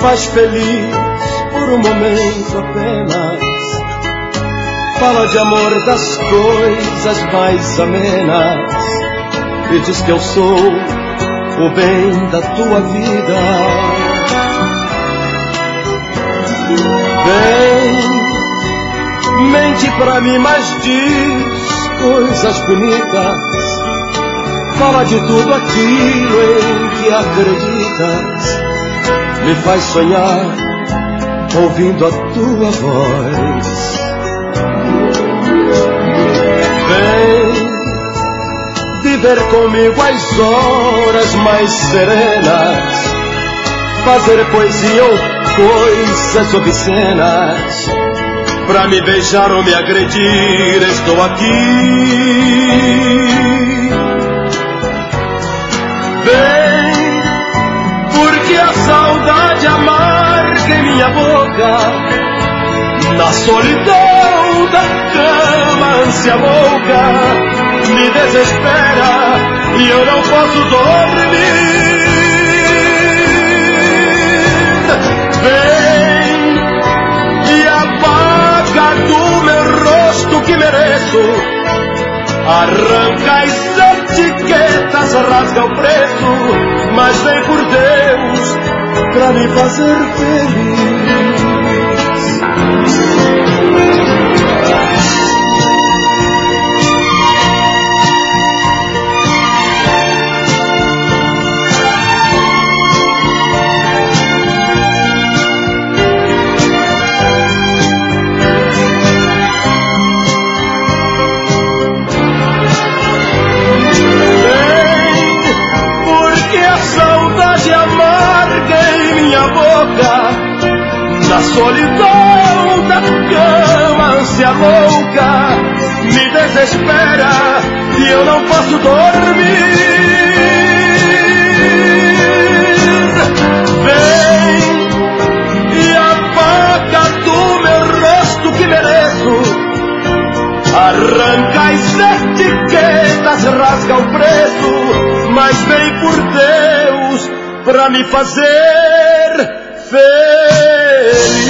faz feliz por um momento apenas. Fala de amor, das coisas mais amenas, e diz que eu sou o bem da tua vida. Vem, mente pra mim, mas diz coisas bonitas. Fala de tudo aquilo em que acreditas. Me faz sonhar ouvindo a tua voz. Vem viver comigo as horas mais serenas, fazer poesia ou coisas obscenas. Pra me beijar ou me agredir, estou aqui. Vem, porque a saudade amarga em minha boca, na solidão da cama, ânsia louca, me desespera e eu não posso dormir. Vem e apaga do meu rosto que mereço, arranca as etiquetas, rasga o preço, mas vem por Deus pra me fazer feliz. Na solidão da cama, ânsia louca, me desespera e eu não posso dormir. Vem e apaga do meu rosto que mereço, arranca as etiquetas, rasga o preço, mas vem por Deus pra me fazer feliz.